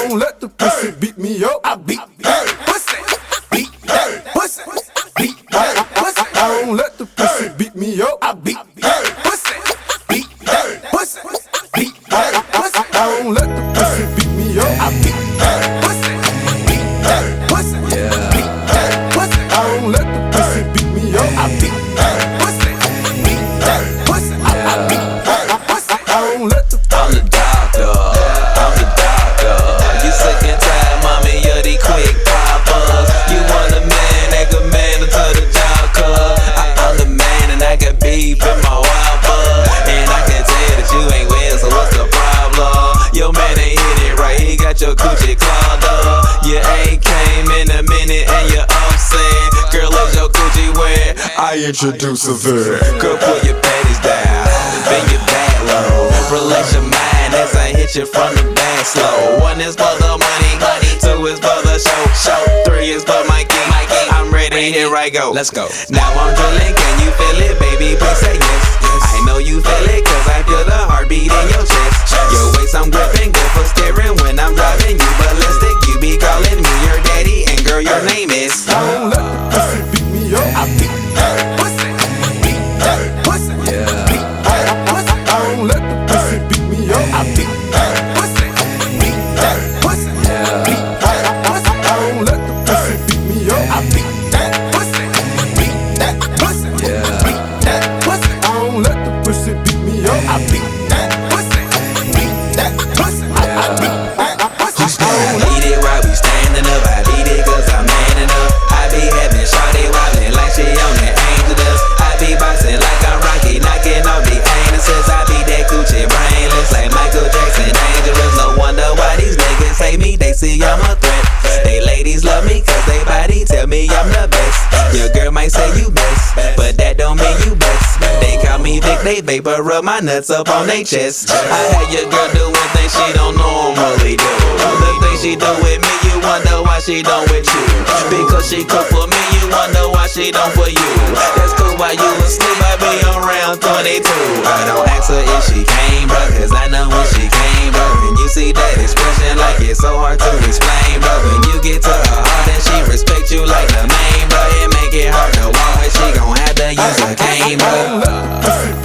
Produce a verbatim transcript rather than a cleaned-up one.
don't let the pussy beat me up. I beat that pussy, beat that pussy, beat that pussy. I don't let the pussy beat me up. I beat that pussy, beat that pussy, beat that pussy. I don't let the pussy beat me up. I beat that pussy, beat that pussy, beat that pussy. I don't let the pussy beat me up. I beat that pussy, beat that pussy. I beat that pussy. I don't let the. I'm the doctor. I'm the doctor. You sick and tired, mommy, you're the quick poppers. You want a man that can man to the doctor. I, I'm the man and I got beef in my whopper. And I can tell that you ain't well, so what's the problem? Your man ain't hit it right, he got your coochie clogged up. You ain't came in a minute and you're upset. Girl, is your coochie wet? I introduce a verb. Girl, pull your panties down, bend your back low. Relax your mind as I hit you from the back slow. One is for the money, money. Two is for the show, show. Three is for my king, my king. I'm ready, here I go. Let's go. Now I'm drilling, can you feel it, baby? Please say yes. I know you feel it, cause I feel the heartbeat in your chest. Your waist I'm gripping, good for steering when I'm driving you ballistic. You be calling me your daddy, and girl, your name is. I don't let the pussy beat me up. I beat that pussy, beat that pussy, beat that pussy. I don't let the pussy beat me up. I beat that pussy, beat that pussy, beat that pussy. I don't let the pussy beat me up. I beat that pussy, beat that pussy, beat that pussy. I don't let the pussy beat me up. I beat that pussy, beat that pussy. I beat that pussy. I beat it right, we standing up. I beat it cause I'm man enough. I be having shawty wobbling like she on that angel dust. I be boxing like I'm Rocky, knocking off the anuses. I be that coochie brainless like Michael Jackson, dangerous. No wonder why these niggas hate me, they see I'm a threat. They ladies love me cause they body tell me I'm the best. Your girl might say you best, but that don't mean you best. They call me Vic, they vapor rub my nuts up on they chest. I had your girl do one thing she don't normally do. The thing she do with me, you wonder why she don't with you. Because she cook for me, you wonder why she don't for you. That's cool while you asleep, I be around twenty-two. I don't ask her if she came, bro, cause I know when she came, bro. And you see that expression like it's so hard to explain, bro. When you get to her heart and she respect you like the main, bro. It make it hard to walk, but she gon' have to use a cane, bro.